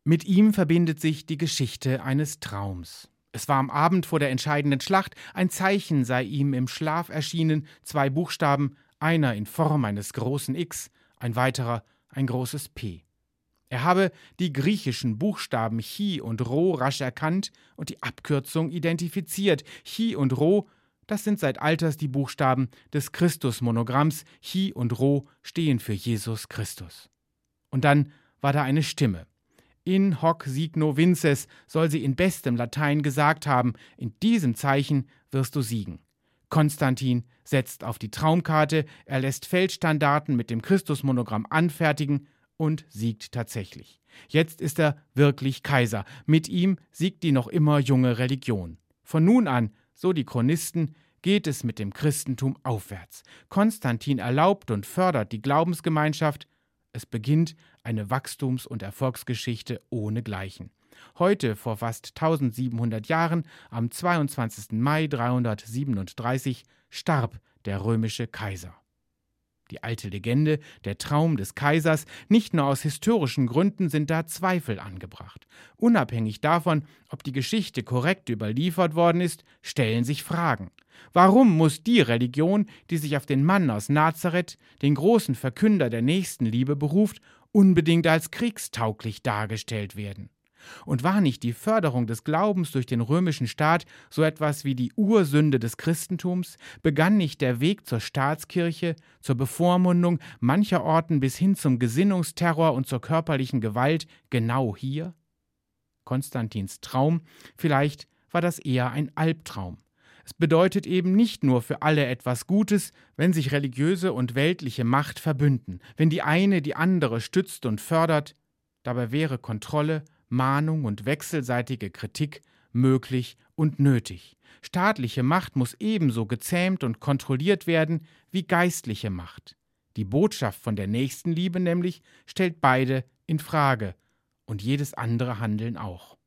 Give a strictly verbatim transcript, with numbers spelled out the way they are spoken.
Mit ihm verbindet sich die Geschichte eines Traums. Es war am Abend vor der entscheidenden Schlacht, ein Zeichen sei ihm im Schlaf erschienen, zwei Buchstaben, einer in Form eines großen X, ein weiterer ein großes P. Er habe die griechischen Buchstaben Chi und Rho rasch erkannt und die Abkürzung identifiziert. Chi und Rho, das sind seit alters die Buchstaben des Christusmonogramms. Chi und Rho stehen für Jesus Christus. Und dann war da eine Stimme. In hoc signo vinces soll sie in bestem Latein gesagt haben, in diesem Zeichen wirst du siegen. Konstantin setzt auf die Traumkarte, er lässt Feldstandarten mit dem Christusmonogramm anfertigen und siegt tatsächlich. Jetzt ist er wirklich Kaiser. Mit ihm siegt die noch immer junge Religion. Von nun an, so die Chronisten, geht es mit dem Christentum aufwärts. Konstantin erlaubt und fördert die Glaubensgemeinschaft. Es beginnt eine Wachstums- und Erfolgsgeschichte ohnegleichen. Heute, vor fast tausendsiebenhundert Jahren, am zweiundzwanzigsten Mai dreihundertsiebenunddreißig, starb der römische Kaiser. Die alte Legende, der Traum des Kaisers, nicht nur aus historischen Gründen sind da Zweifel angebracht. Unabhängig davon, ob die Geschichte korrekt überliefert worden ist, stellen sich Fragen. Warum muss die Religion, die sich auf den Mann aus Nazareth, den großen Verkünder der Nächstenliebe beruft, unbedingt als kriegstauglich dargestellt werden? Und war nicht die Förderung des Glaubens durch den römischen Staat so etwas wie die Ursünde des Christentums? Begann nicht der Weg zur Staatskirche, zur Bevormundung mancherorten bis hin zum Gesinnungsterror und zur körperlichen Gewalt genau hier? Konstantins Traum, vielleicht war das eher ein Albtraum. Es bedeutet eben nicht nur für alle etwas Gutes, wenn sich religiöse und weltliche Macht verbünden, wenn die eine die andere stützt und fördert. Dabei wäre Kontrolle, Mahnung und wechselseitige Kritik möglich und nötig. Staatliche Macht muss ebenso gezähmt und kontrolliert werden wie geistliche Macht. Die Botschaft von der Nächstenliebe nämlich stellt beide in Frage und jedes andere Handeln auch.